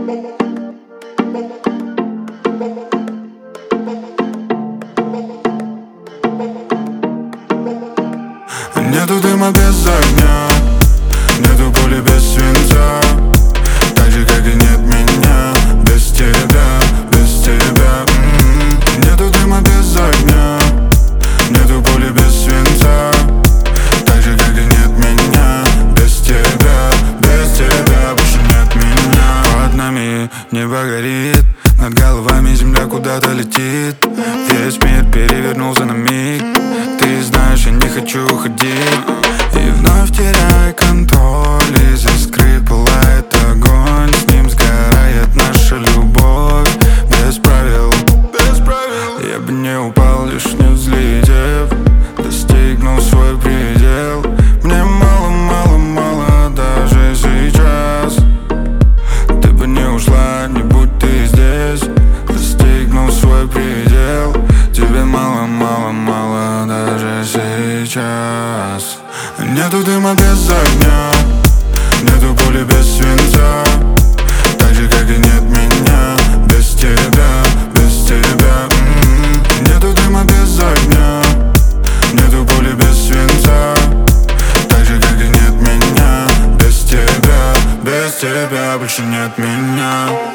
Нету дыма без огня, нету поля без свинца, так же, как и нет меня без тебя, без тебя. Нету дыма без огня, нету поля без свинца, так же, как и нет меня без тебя, без тебя. Больше нет меня. Под нами небо горит, над головами земля куда-то летит. Весь мир перевернулся на миг. Ты знаешь, я не хочу уходить. И вновь теряй контроль. Из искры пылает огонь. С ним сгорает наша любовь. Без правил, без правил. Я бы не упал, лишь не взлетев. Достигнул свой предел. Мне мало, мало, мало даже сейчас. Ты бы не ушла, не будь ты здесь. Достигнул свой предел. Тебе мало, мало, мало даже сейчас. Нету дыма без огня, нету поля без свинца, так же, как и нет меня без тебя, без тебя. Нету дыма без огня, нету поля без свинца, так же, как и нет меня без тебя, без тебя. Больше нет меня.